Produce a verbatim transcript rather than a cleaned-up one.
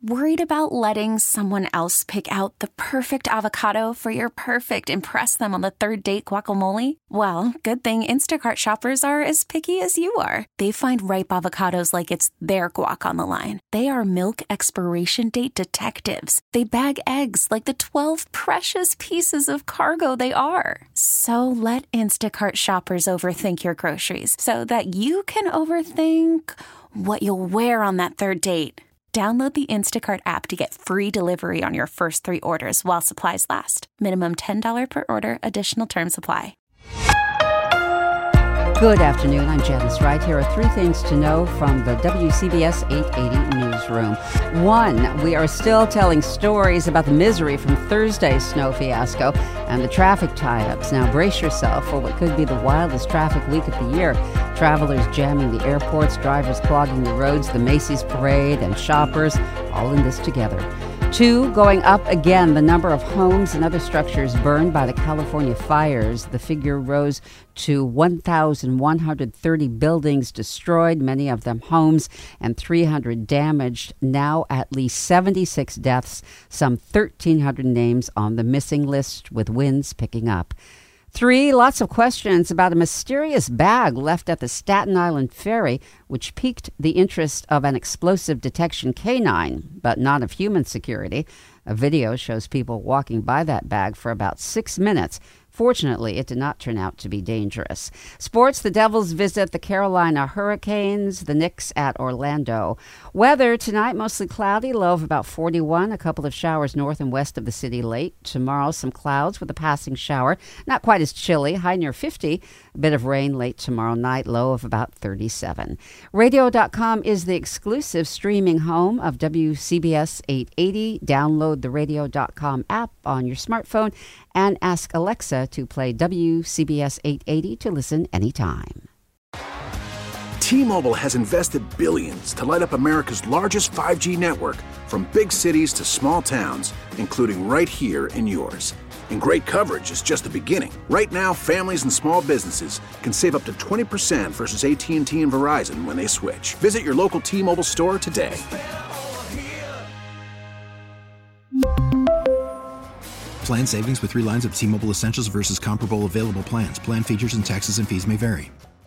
Worried about letting someone else pick out the perfect avocado for your perfect impress them on the third date guacamole? Well, good thing Instacart shoppers are as picky as you are. They find ripe avocados like it's their guac on the line. They are milk expiration date detectives. They bag eggs like the twelve precious pieces of cargo they are. So let Instacart shoppers overthink your groceries so that you can overthink what you'll wear on that third date. Download the Instacart app to get free delivery on your first three orders while supplies last. Minimum ten dollars per order. Additional terms apply. Good afternoon. I'm Janice Wright. Here are three things to know from the W C B S eight eighty newsroom. One, we are still telling stories about the misery from Thursday's snow fiasco and the traffic tie-ups. Now brace yourself for what could be the wildest traffic week of the year. Travelers jamming the airports, drivers clogging the roads, the Macy's parade, and shoppers all in this together. Two, going up again, the number of homes and other structures burned by the California fires. The figure rose to one thousand one hundred thirty buildings destroyed, many of them homes, and three hundred damaged. Now at least seventy-six deaths, some thirteen hundred names on the missing list, with winds picking up. Three, lots of questions about a mysterious bag left at the Staten Island ferry, which piqued the interest of an explosive detection canine, but not of human security. A video shows people walking by that bag for about six minutes. Fortunately, it did not turn out to be dangerous. Sports, the Devils visit the Carolina Hurricanes, the Knicks at Orlando. Weather, tonight mostly cloudy, low of about forty-one. A couple of showers north and west of the city late. Tomorrow, some clouds with a passing shower. Not quite as chilly, high near fifty. A bit of rain late tomorrow night, low of about thirty-seven. radio dot com is the exclusive streaming home of W C B S eight eighty. Download the radio dot com app on your smartphone and ask Alexa to play W C B S eight eighty to listen anytime. T-Mobile has invested billions to light up America's largest five G network, from big cities to small towns, including right here in yours. And great coverage is just the beginning. Right now, families and small businesses can save up to twenty percent versus A T and T and Verizon when they switch. Visit your local T-Mobile store today. Plan savings with three lines of T-Mobile Essentials versus comparable available plans. Plan features and taxes and fees may vary.